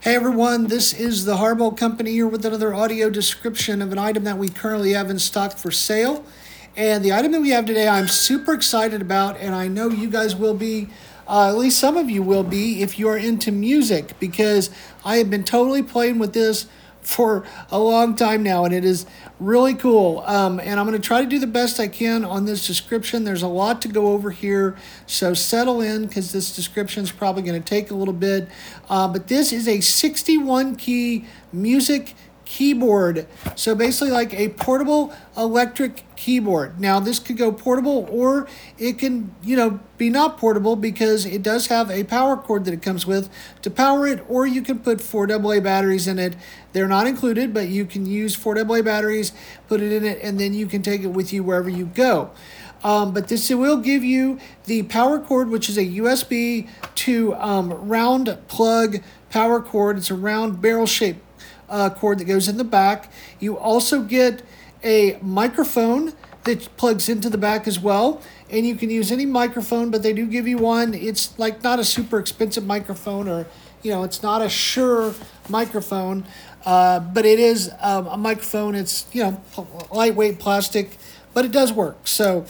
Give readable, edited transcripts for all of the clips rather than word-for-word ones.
Hey everyone, this is the Harbo Company here with another audio description of an item that we currently have in stock for sale. And the item that we have today, I'm super excited about, and I know you guys will be, at least some of you will be, if you are into music, because I have been totally playing with this for a long time now, and it is really cool. And I'm going to try to do the best I can on this description. There's a lot to go over here, so settle in because this description is probably going to take a little bit. But this is a 61 key music keyboard. So basically like a portable electric keyboard. Now this could go portable or it can, be not portable because it does have a power cord that it comes with to power it, or you can put 4 AA batteries in it. They're not included, but you can use 4 AA batteries, put it in it, and then you can take it with you wherever you go. But this will give you the power cord, which is a USB to round plug power cord. It's a round barrel shaped cord that goes in the back. You also get a microphone that plugs into the back as well, and you can use any microphone, but they do give you one. It's like not a super expensive microphone, or it's not a Shure microphone, but it is a microphone. It's lightweight plastic, but it does work. So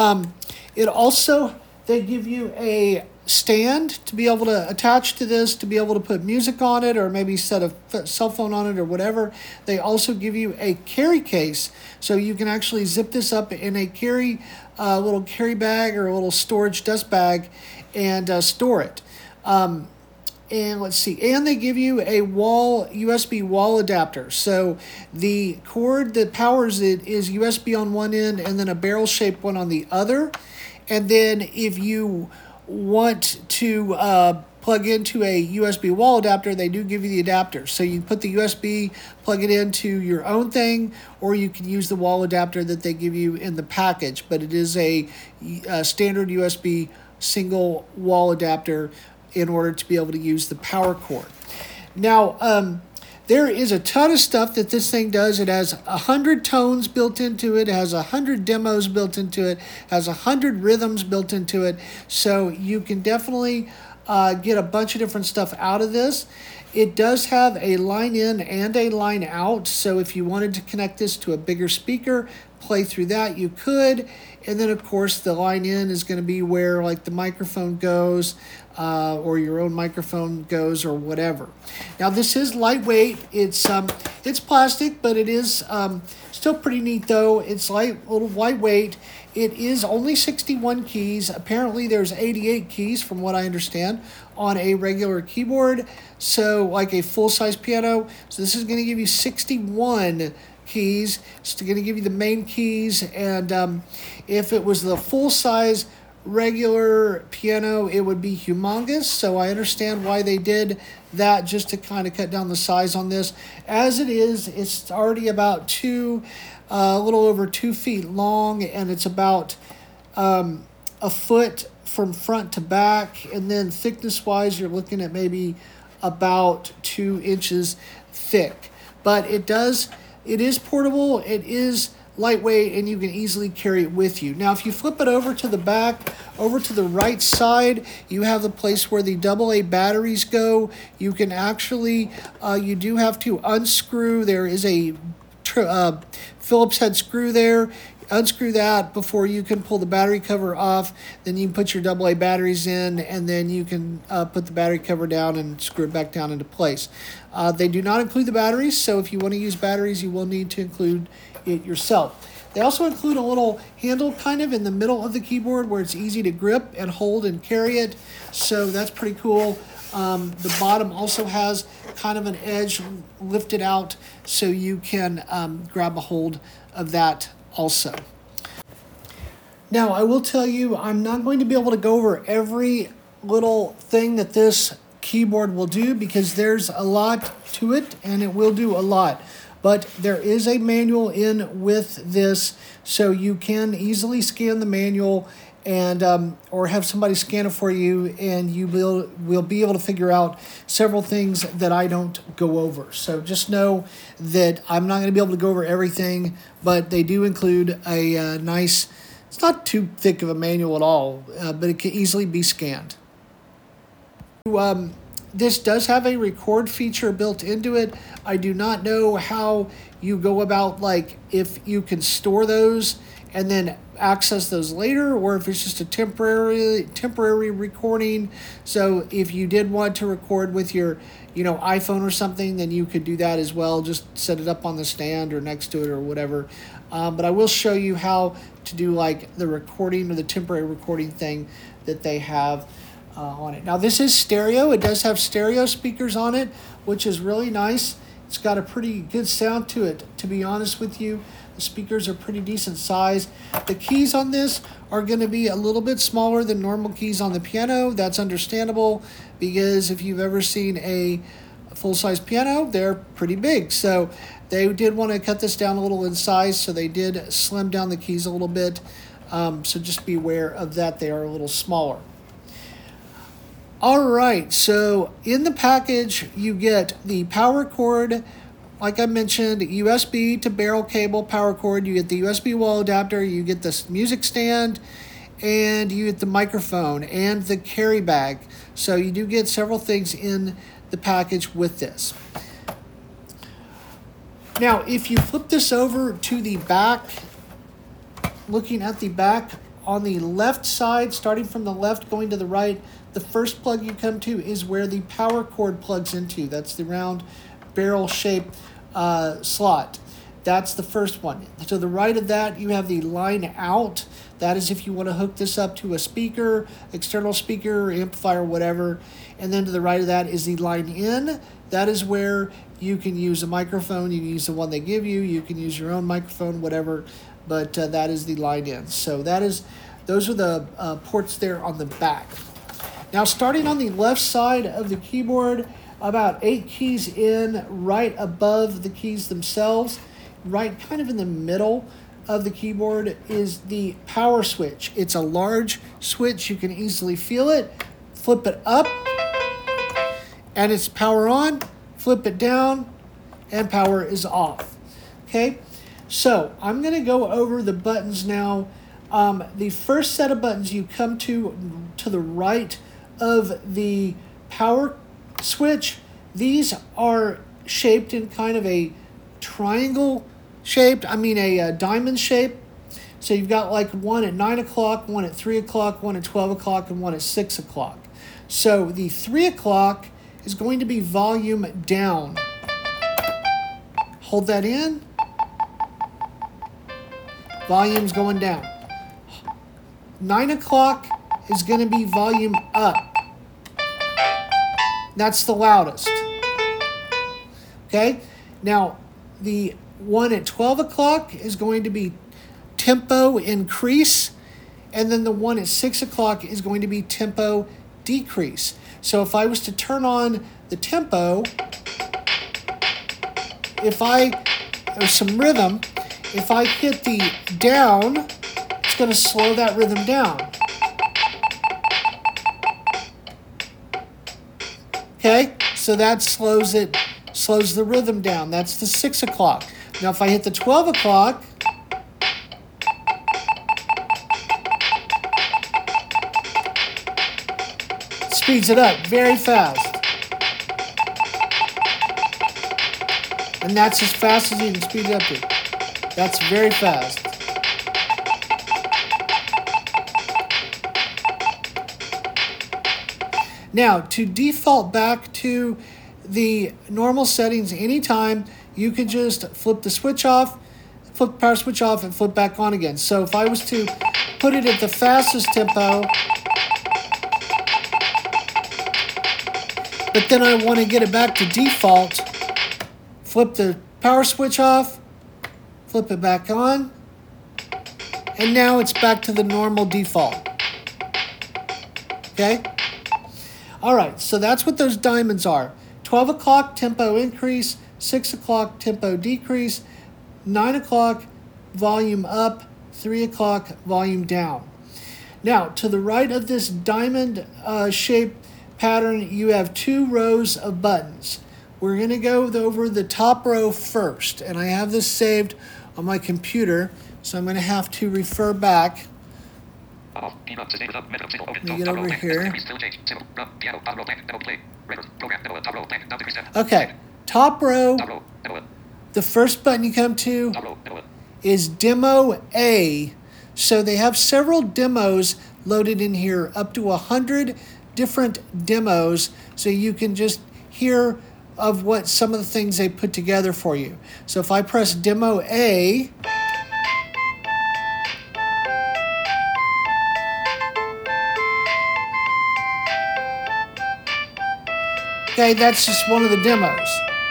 it also, they give you a stand to be able to attach to this, to be able to put music on it, or maybe set a cell phone on it or whatever. They also give you a carry case, so you can actually zip this up in a little carry bag or a little storage dust bag and store it. And let's see, and they give you a USB wall adapter. So the cord that powers it is USB on one end and then a barrel shaped one on the other. And then if you want to plug into a USB wall adapter, they do give you the adapter. So you put the USB, plug it into your own thing, or you can use the wall adapter that they give you in the package. But it is a standard USB single wall adapter in order to be able to use the power cord. Now, there is a ton of stuff that this thing does. It has 100 tones built into it. It has 100 demos built into it. Has 100 rhythms built into it. So you can definitely get a bunch of different stuff out of this. It does have a line in and a line out. So if you wanted to connect this to a bigger speaker, play through that, you could. And then, of course, the line in is going to be where like the microphone goes, or your own microphone goes, or whatever. Now, this is lightweight. It's plastic, but it is still pretty neat, though. It's a little lightweight. It is only 61 keys. Apparently, there's 88 keys, from what I understand, on a regular keyboard. So, like a full-size piano. So this is going to give you 61 keys. It's going to give you the main keys, and if it was the full-size regular piano, it would be humongous. So I understand why they did that, just to kind of cut down the size on this. As it is, it's already about a little over 2 feet long, and it's about a foot from front to back, and then thickness-wise, you're looking at maybe about 2 inches thick. But it is portable, it is lightweight, and you can easily carry it with you. Now, if you flip it over to the back, over to the right side, you have the place where the AA batteries go. You can actually, you do have to unscrew. There is a Phillips head screw there. Unscrew that before you can pull the battery cover off. Then you can put your AA batteries in, and then you can put the battery cover down and screw it back down into place. They do not include the batteries, so if you want to use batteries, you will need to include it yourself. They also include a little handle kind of in the middle of the keyboard where it's easy to grip and hold and carry it, so that's pretty cool. The bottom also has kind of an edge lifted out, so you can grab a hold of that also. Now, I will tell you, I'm not going to be able to go over every little thing that this keyboard will do, because there's a lot to it and it will do a lot. But there is a manual in with this, so you can easily scan the manual and or have somebody scan it for you, and you will be able to figure out several things that I don't go over. So just know that I'm not going to be able to go over everything, but they do include a nice, it's not too thick of a manual at all, but it can easily be scanned. This does have a record feature built into it. I do not know how you go about, like, if you can store those and then access those later, or if it's just a temporary recording. So if you did want to record with your iPhone or something, then you could do that as well. Just set it up on the stand or next to it or whatever. But I will show you how to do like the recording or the temporary recording thing that they have on it. Now this is stereo. It does have stereo speakers on it, which is really nice. It's got a pretty good sound to it, to be honest with you. The speakers are pretty decent size. The keys on this are going to be a little bit smaller than normal keys on the piano. That's understandable, because if you've ever seen a full-size piano, they're pretty big. So they did want to cut this down a little in size, so they did slim down the keys a little bit. So just be aware of that. They are a little smaller. All right, so in the package, you get the power cord. Like I mentioned, USB to barrel cable power cord. You get the USB wall adapter. You get this music stand, and you get the microphone and the carry bag. So you do get several things in the package with this. Now, if you flip this over to the back, looking at the back, on the left side, starting from the left going to the right, the first plug you come to is where the power cord plugs into. That's the round barrel-shaped slot. That's the first one. To the right of that, you have the line out. That is if you want to hook this up to a speaker, external speaker, amplifier, whatever. And then to the right of that is the line in. That is where you can use a microphone. You can use the one they give you. You can use your own microphone, whatever. But that is the line in. So those are the ports there on the back. Now, starting on the left side of the keyboard, about 8 keys in, right above the keys themselves, right kind of in the middle of the keyboard, is the power switch. It's a large switch. You can easily feel it. Flip it up, and it's power on. Flip it down, and power is off. Okay? So I'm going to go over the buttons now. The first set of buttons, you come to the right of the power switch. These are shaped in kind of a triangle shaped, a diamond shape. So you've got like one at 9 o'clock, one at 3 o'clock, one at 12 o'clock, and one at 6 o'clock. So the 3 o'clock is going to be volume down. Hold that in. Volume's going down. 9 o'clock is going to be volume up. That's the loudest. Okay? Now, the one at 12 o'clock is going to be tempo increase, and then the one at 6 o'clock is going to be tempo decrease. So if I was to turn on the tempo, there's some rhythm, if I hit the down, it's going to slow that rhythm down. Okay, so that slows the rhythm down. That's the 6 o'clock. Now if I hit the 12 o'clock, it speeds it up very fast. And that's as fast as you can speed it up to. That's very fast. Now, to default back to the normal settings anytime, you can just flip the switch off, flip the power switch off, and flip back on again. So if I was to put it at the fastest tempo, but then I want to get it back to default, flip the power switch off, flip it back on, and now it's back to the normal default. Okay? All right, so that's what those diamonds are. 12 o'clock, tempo increase. 6 o'clock, tempo decrease. 9 o'clock, volume up. 3 o'clock, volume down. Now, to the right of this diamond shape pattern, you have 2 rows of buttons. We're going to go over the top row first, and I have this saved on my computer, so I'm going to have to refer back Let me get over here. Okay, top row, the first button you come to is Demo A. So they have several demos loaded in here, up to 100 different demos, so you can just hear of what some of the things they put together for you. So if I press Demo A, okay, that's just one of the demos.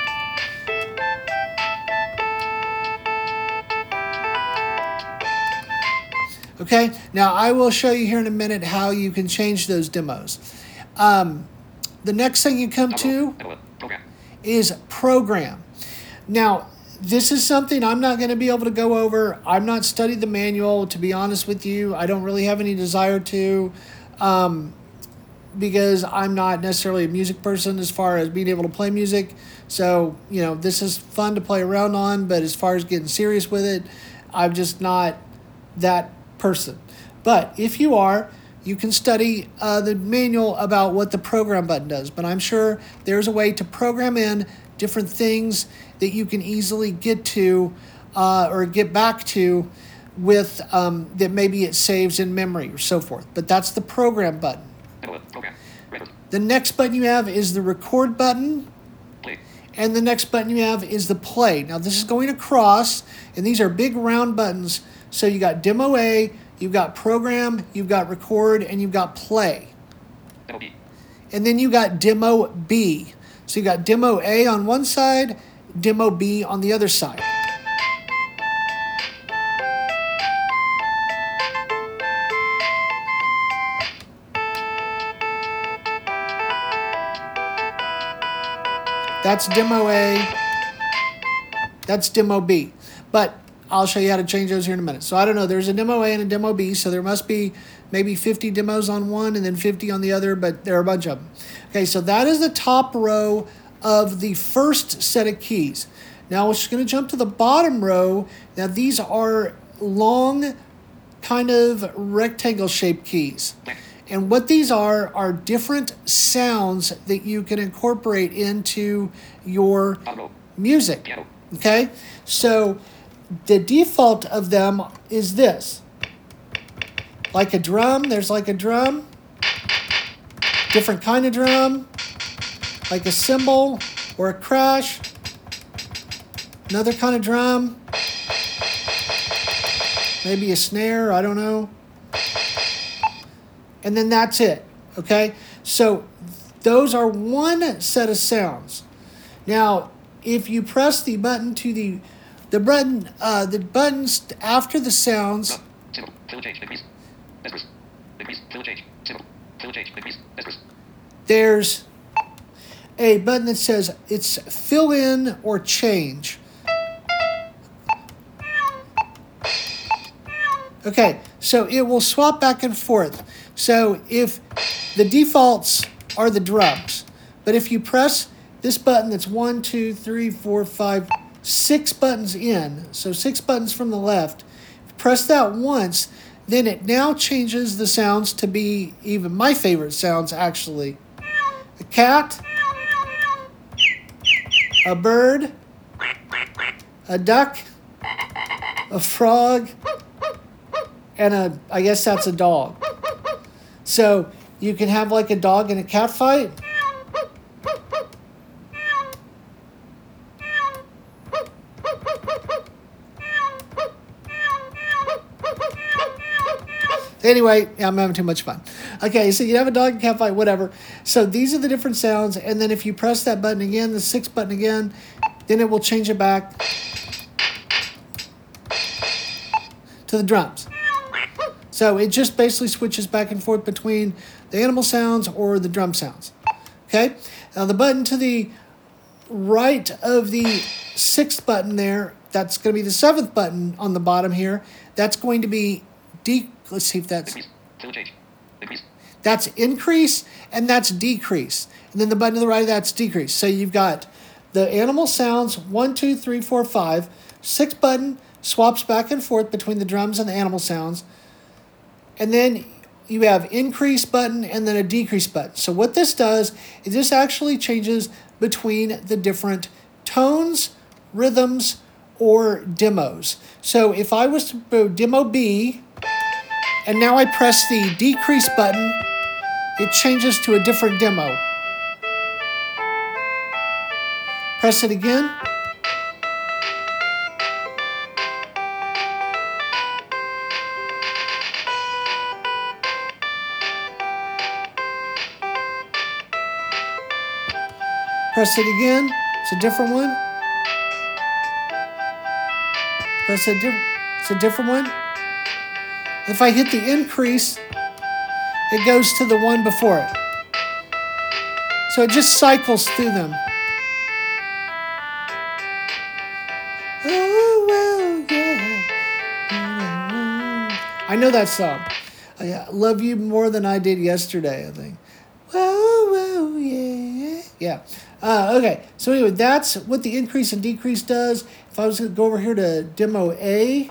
Okay, now I will show you here in a minute how you can change those demos. The next thing you come to is program. Now, this is something I'm not going to be able to go over. I've not studied the manual, to be honest with you. I don't really have any desire to, because I'm not necessarily a music person as far as being able to play music. So, this is fun to play around on, but as far as getting serious with it, I'm just not that person. But if you are, you can study the manual about what the program button does. But I'm sure there's a way to program in different things that you can easily get to or get back to with that maybe it saves in memory or so forth. But that's the program button. The next button you have is the record button. And the next button you have is the play. Now this is going across, and these are big round buttons. So you got Demo A, you've got program, you've got record, and you've got play. And then you got Demo B. So you got Demo A on one side, Demo B on the other side. That's Demo A. That's Demo B. But I'll show you how to change those here in a minute. So I don't know. There's a Demo A and a Demo B. So there must be maybe 50 demos on one and then 50 on the other, but there are a bunch of them. Okay, so that is the top row of the first set of keys. Now we're just going to jump to the bottom row. Now these are long, kind of rectangle-shaped keys. And what these are different sounds that you can incorporate into your music. Okay? So the default of them is this. Like a drum, there's like a drum. Different kind of drum. Like a cymbal or a crash. Another kind of drum. Maybe a snare, I don't know. And then that's it, okay? So those are one set of sounds. Now, if you press the button to the buttons after the sounds, there's a button that says it's fill in or change. Okay, so it will swap back and forth. So if the defaults are the drums, but if you press this button that's 1, 2, 3, 4, 5, 6 buttons in, so 6 buttons from the left, press that once, then it now changes the sounds to be even my favorite sounds actually. A cat, a bird, a duck, a frog, and I guess that's a dog. So you can have like a dog and a cat fight. Anyway, I'm having too much fun. Okay, so you have a dog and cat fight, whatever. So these are the different sounds, and then if you press that button again, the 6 button again, then it will change it back to the drums. So it just basically switches back and forth between the animal sounds or the drum sounds. Okay? Now the button to the right of the 6th button there, that's going to be the 7th button on the bottom here. That's going to be let's see if that's increase and that's decrease. And then the button to the right of that's decrease. So you've got the animal sounds 1, 2, 3, 4, 5. 6th button swaps back and forth between the drums and the animal sounds. and then you have increase button and then a decrease button. So what this does is this actually changes between the different tones, rhythms, or demos. So if I was to go demo B, and now I press the decrease button, it changes to a different demo. Press it again. Press it again. It's a different one. Press it. It's a different one. If I hit the increase, it goes to the one before it. So it just cycles through them. Oh, well, yeah. I know that song. I love you more than I did yesterday, I think. Whoa, yeah. Yeah. Okay. So anyway, that's what the increase and decrease does. If I was going to go over here to demo A.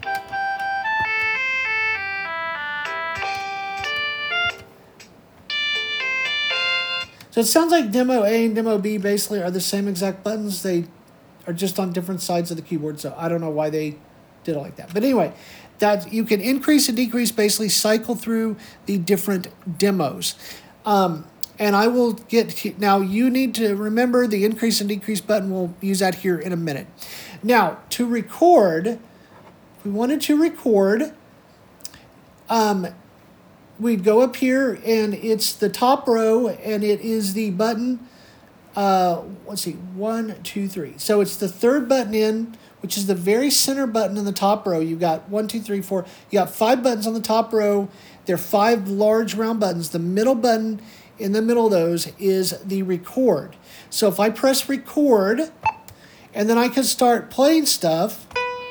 So it sounds like demo A and demo B basically are the same exact buttons. They are just on different sides of the keyboard. So I don't know why they did it like that. But anyway, that you can increase and decrease, basically cycle through the different demos. And I will get, now you need to remember the increase and decrease button. We'll use that here in a minute. Now, to record, if we wanted to record, we'd go up here and it's the top row and it is the button, let's see, 1, 2, 3. So it's the third button in, which is the very center button in the top row. You've got 1, 2, 3, 4. You got 5 buttons on the top row. They're 5 large round buttons. The middle button in the middle of those is the record. So if I press record, and then I can start playing stuff.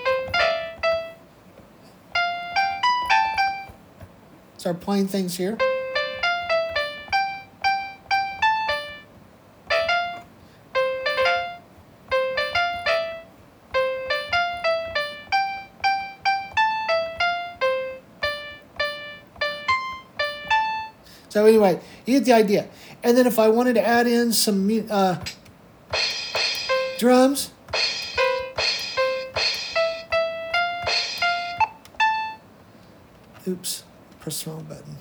Start playing things here. So anyway, you get the idea. And then if I wanted to add in some drums. Oops, press the wrong button.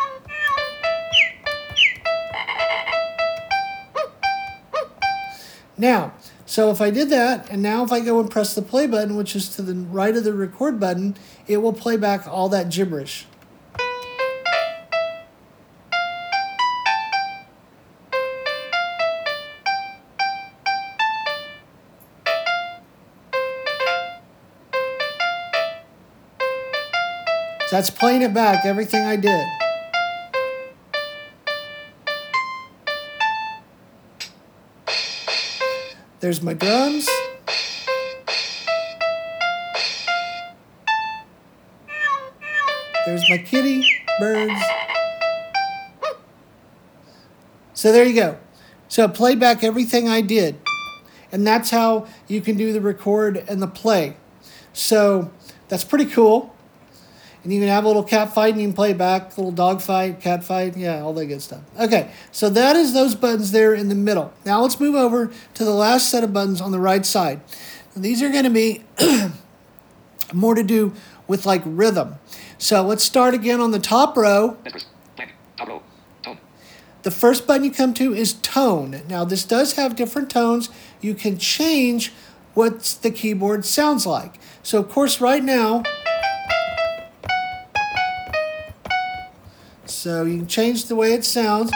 Now, so if I did that, and now if I go and press the play button, which is to the right of the record button, it will play back all that gibberish. So that's playing it back, everything I did. There's my drums. There's my kitty, birds. So there you go. So it played back everything I did. And that's how you can do the record and the play. So that's pretty cool. And you can have a little cat fight and you can play back, a little dog fight, cat fight, yeah, all that good stuff. Okay, so that is those buttons there in the middle. Now let's move over to the last set of buttons on the right side. And these are going to be more to do with like rhythm. So let's start again on the top row. The first button you come to is tone. Now this does have different tones. You can change what the keyboard sounds like. So of course right now, so you can change the way it sounds.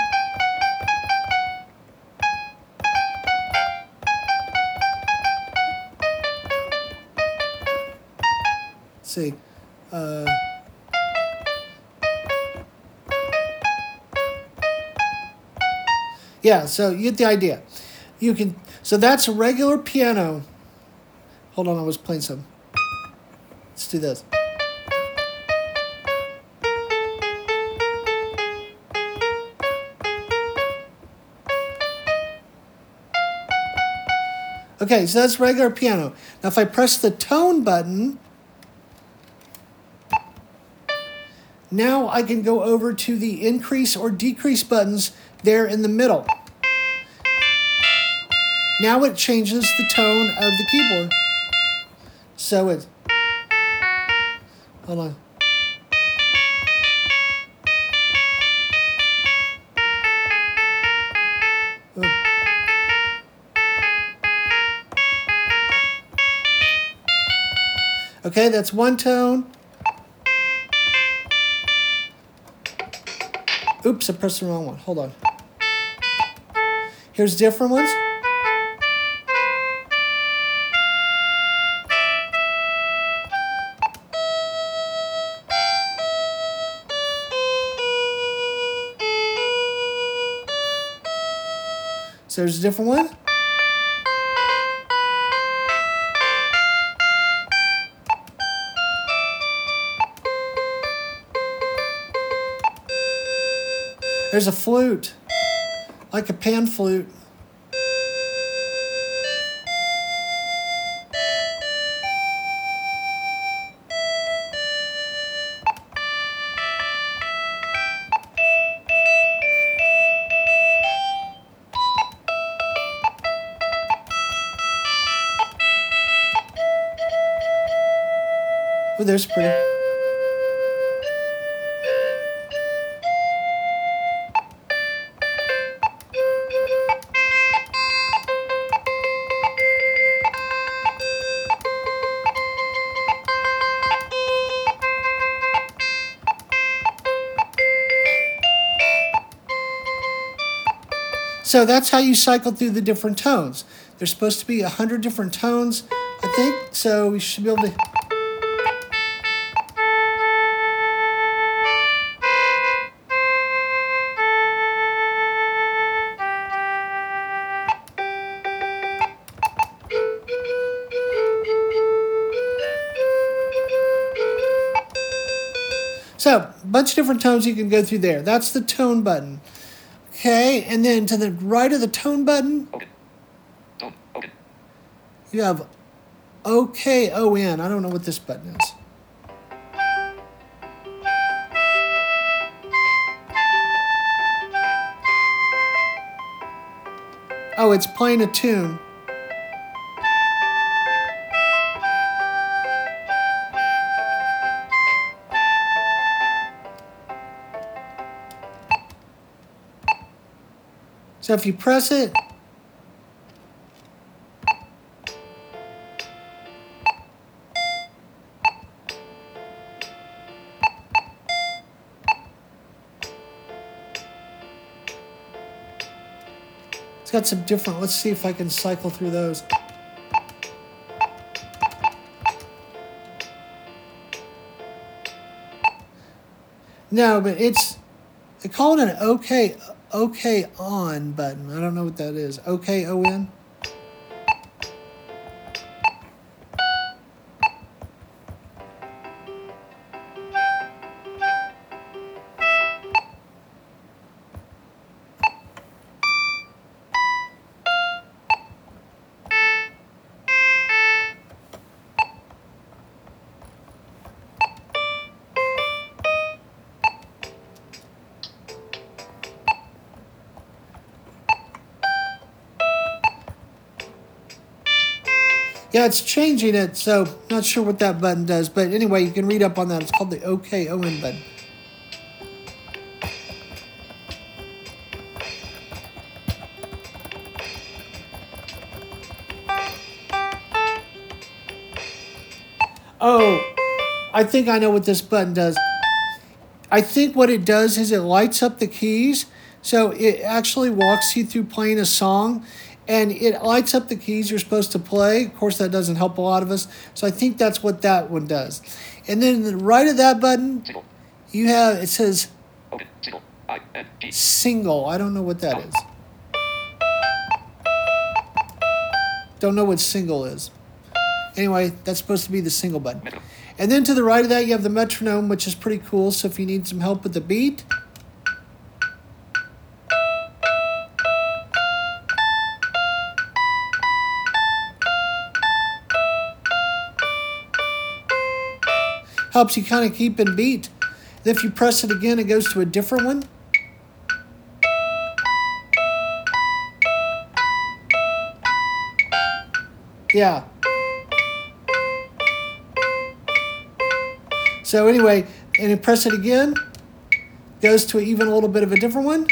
Let's see. Yeah, so you get the idea. You can, so that's a regular piano. Hold on, I was playing some. Let's do this. Okay, so that's regular piano. Now if I press the tone button, Now I can go over to the increase or decrease buttons there in the middle. Now it changes the tone of the keyboard. So it's, hold on. Okay, that's one tone. Oops, I pressed the wrong one. Hold on. Here's different ones. So there's a different one. There's a flute, like a pan flute. Oh, there's pretty. So that's how you cycle through the different tones. There's supposed to be 100 different tones, I think. So we should be able to. So, a bunch of different tones you can go through there. That's the tone button. Okay, and then to the right of the tone button, you have OKON. I don't know what this button is. Oh, it's playing a tune. So if you press it, it's got some different, let's see if I can cycle through those. No, but they call it an OK on button. I don't know what that is. OKON? Yeah, it's changing it, so not sure what that button does. But anyway, you can read up on that. It's called the OKON button. Oh, I think I know what this button does. I think what it does is it lights up the keys. So it actually walks you through playing a song. And it lights up the keys you're supposed to play. Of course, that doesn't help a lot of us. So I think that's what that one does. And then the right of that button, you have, it says single. I don't know what that is. Don't know what single is. Anyway, that's supposed to be the single button. And then to the right of that, you have the metronome, which is pretty cool. So if you need some help with the beat, helps you kind of keep in beat. If you press it again, it goes to a different one. Yeah. So anyway, and you press it again, goes to even a little bit of a different one.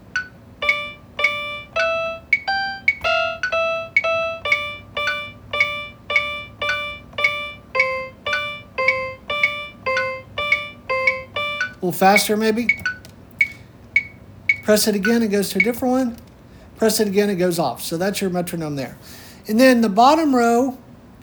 A little faster maybe. Press it again, it goes to a different one. Press it again, it goes off. So that's your metronome there. And then the bottom row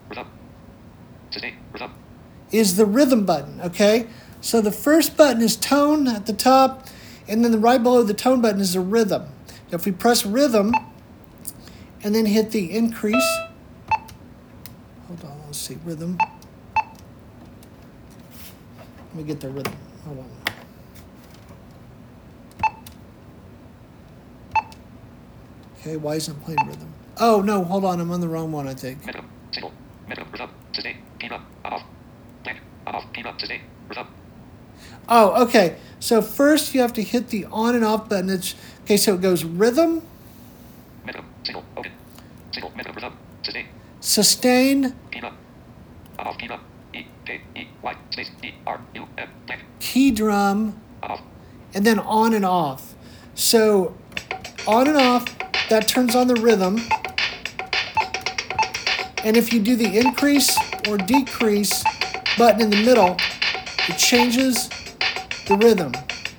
is the rhythm button, okay? So the first button is tone at the top, and then right below the tone button is the rhythm. Now if we press rhythm and then hit the increase, hold on, let's see, rhythm. Let me get the rhythm, hold on. Okay, why isn't it playing rhythm? Oh, no, hold on, I'm on the wrong one, I think. Oh, okay. So first you have to hit the on and off button. Okay, so it goes rhythm, sustain, key drum, and then on and off. So on and off, that turns on the rhythm. And if you do the increase or decrease button in the middle, it changes the rhythm.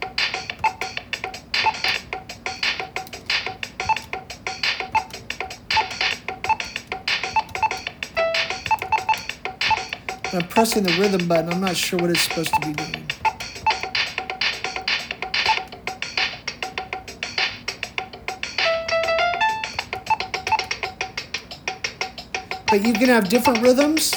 When I'm pressing the rhythm button, I'm not sure what it's supposed to be doing. But you can have different rhythms.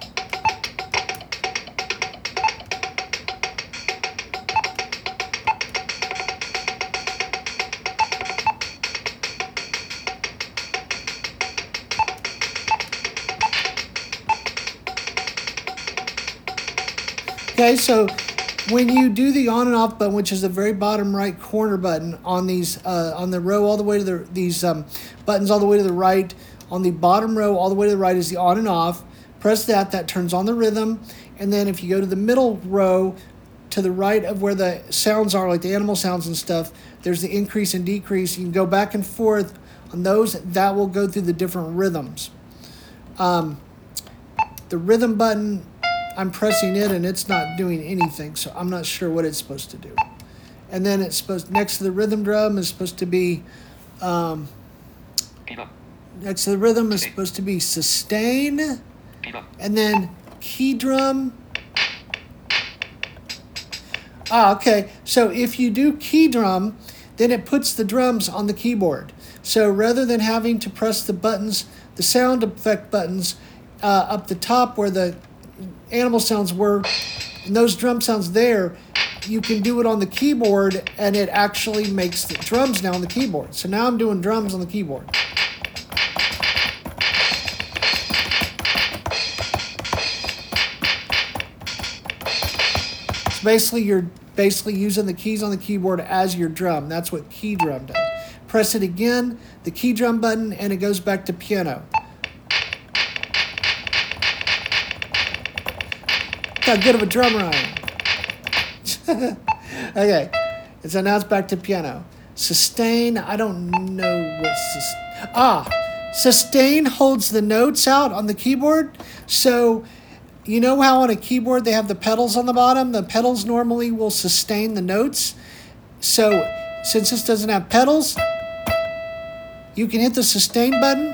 Okay, so when you do the on and off button, which is the very bottom right corner button on these on the row all the way to these buttons all the way to the right, on the bottom row all the way to the right is the on and off. Press that, that turns on the rhythm. And then if you go to the middle row to the right of where the sounds are, like the animal sounds and stuff, there's the increase and decrease. You can go back and forth on those. That will go through the different rhythms. The rhythm button, I'm pressing it and it's not doing anything, so I'm not sure what it's supposed to do. And then it's supposed, next to the rhythm drum is supposed to be, next to the rhythm is supposed to be sustain, and then key drum. Okay, so if you do key drum, then it puts the drums on the keyboard. So rather than having to press the buttons, the sound effect buttons, up the top where the animal sounds were, and those drum sounds there, you can do it on the keyboard, and it actually makes the drums now on the keyboard. So now I'm doing drums on the keyboard. So basically, you're using the keys on the keyboard as your drum. That's what key drum does. Press it again, the key drum button, and it goes back to piano. How good of a drummer I am. Okay, and so now it's back to piano. Sustain, I don't know what sustain holds the notes out on the keyboard. So you know how on a keyboard they have the pedals on the bottom? The pedals normally will sustain the notes. So since this doesn't have pedals, you can hit the sustain button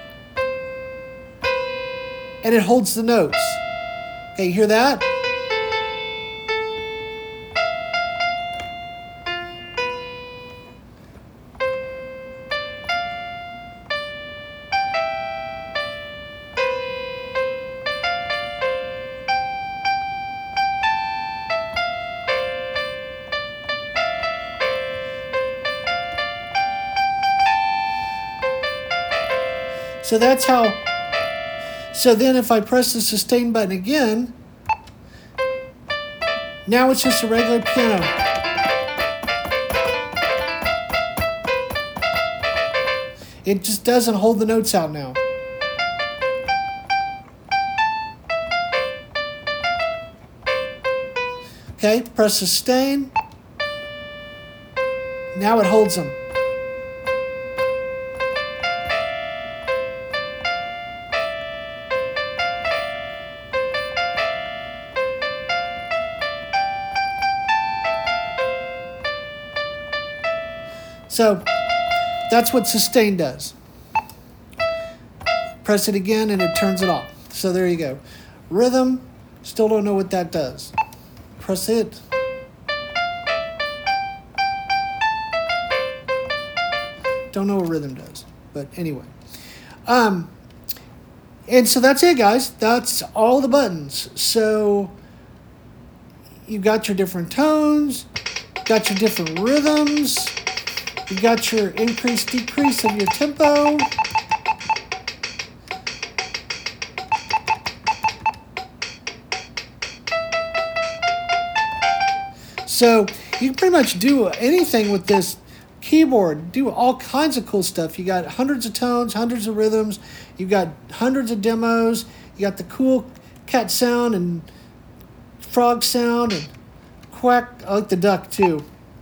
and it holds the notes. Okay, you hear that? So that's how. So then if I press the sustain button again, Now it's just a regular piano. It just doesn't hold the notes out now. Okay, press sustain. Now it holds them. So that's what sustain does. Press it again and it turns it off. So there you go. Rhythm, still don't know what that does. Press it. Don't know what rhythm does, but anyway. And so that's it, guys. That's all the buttons. So you got your different tones, got your different rhythms, you got your increase, decrease of your tempo. So you can pretty much do anything with this keyboard, do all kinds of cool stuff. You got hundreds of tones, hundreds of rhythms, you've got hundreds of demos, you got the cool cat sound and frog sound and quack. I like the duck too.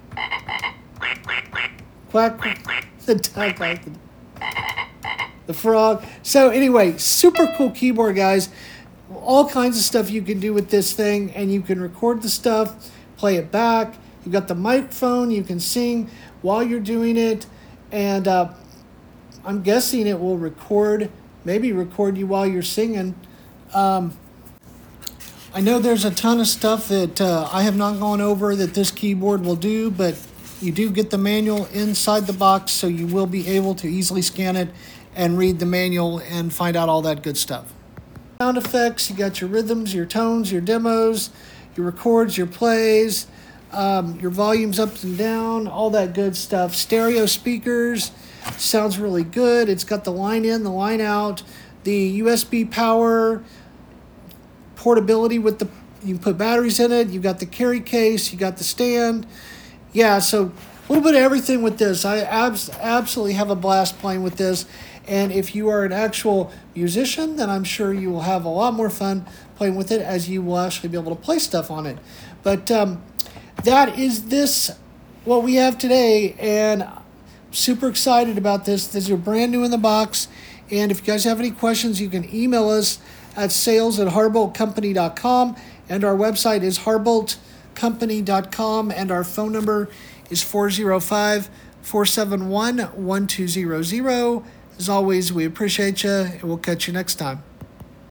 Quack, the duck, I like the frog. So anyway, super cool keyboard, guys. All kinds of stuff you can do with this thing, and you can record the stuff, play it back. You've got the microphone, you can sing while you're doing it, and I'm guessing it will maybe record you while you're singing. I know there's a ton of stuff that I have not gone over that this keyboard will do, but you do get the manual inside the box, so you will be able to easily scan it and read the manual and find out all that good stuff. Sound effects, you got your rhythms, your tones, your demos, your records, your plays, your volumes up and down, all that good stuff. Stereo speakers, sounds really good. It's got the line in, the line out, the USB power, portability with you can put batteries in it. You've got the carry case, you got the stand. Yeah, so a little bit of everything with this. I absolutely have a blast playing with this. And if you are an actual musician, then I'm sure you will have a lot more fun playing with it, as you will actually be able to play stuff on it. But that is what we have today, and I'm super excited about this. These are brand new in the box, and if you guys have any questions, you can email us at sales@harboltcompany.com, and our website is harboltcompany.com, and our phone number is 405-471-1200. As always, we appreciate you, and we'll catch you next time.